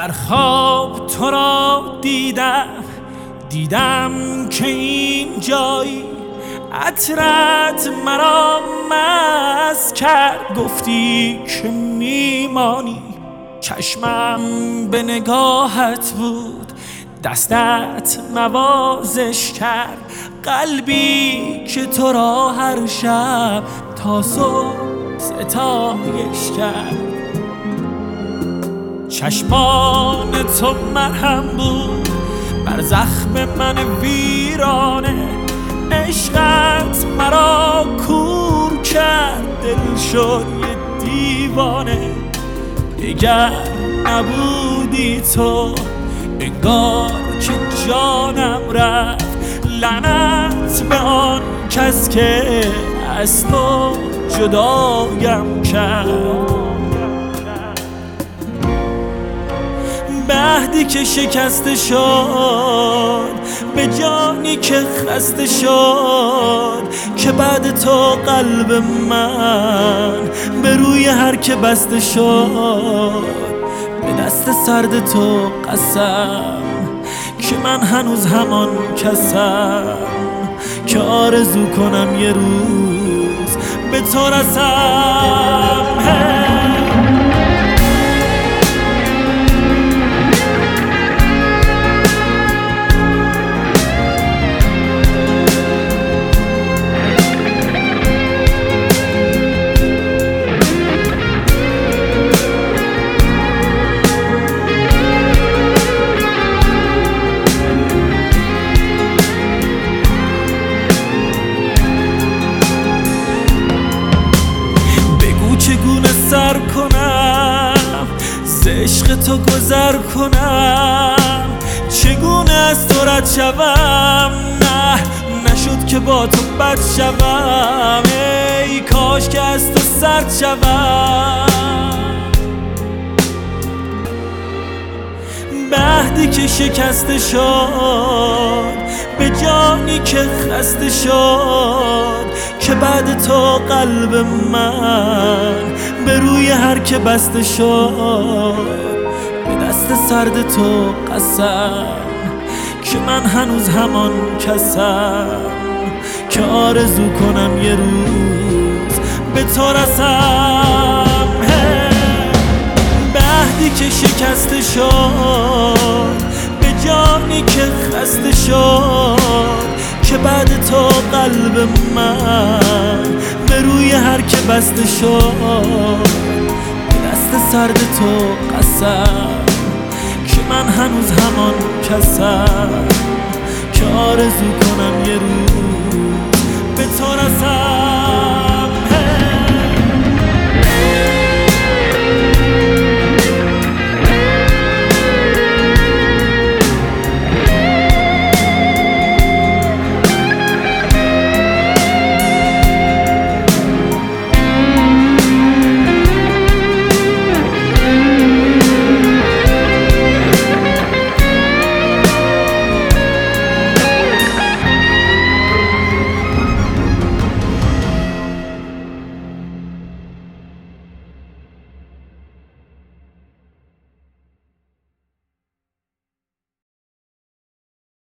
در خواب تو را دیدم که این جایی عطرت مرا مست کرد. گفتی که میمانی، چشمم به نگاهت بود، دستت نوازش کرد. قلبی که تو را هر شب تا صبح ستایش کرد. چشمان تو مرهم بود بر زخم من ویرانه، عشقت مرا کور کرد، دل شد یه دیوانه. دیگر نبودی تو، انگار که جانم رفت. لعنت به آن کس که از تو جدایم کرد. به عهدی که شکسته شد، به جانی که خسته شد، که بعد تو قلب من به روی هر که بسته شد. به دست سرد تو قسم که من هنوز همان کسم که آرزو کنم یه روز به تو رسم. چگونه سر کنم ز عشق تو گذر کنم، چگونه از تو رد شوم، نه نشد که با تو بد شوم. ای کاش که از تو سرد شوم. به عهدی که شکسته شد، به جانی که خسته شد، که بعد تو قلب من به روی هر که بسته شد. به دست سرد تو قسم که من هنوز همان کسم که آرزو کنم یه روز به تو رسم. به عهدی که شکسته شد، به جانی که خسته شد، که بعد تو قلب من به روی هر که بسته شد. به دست سرد تو قسم که من هنوز همان کسم که آرزو کنم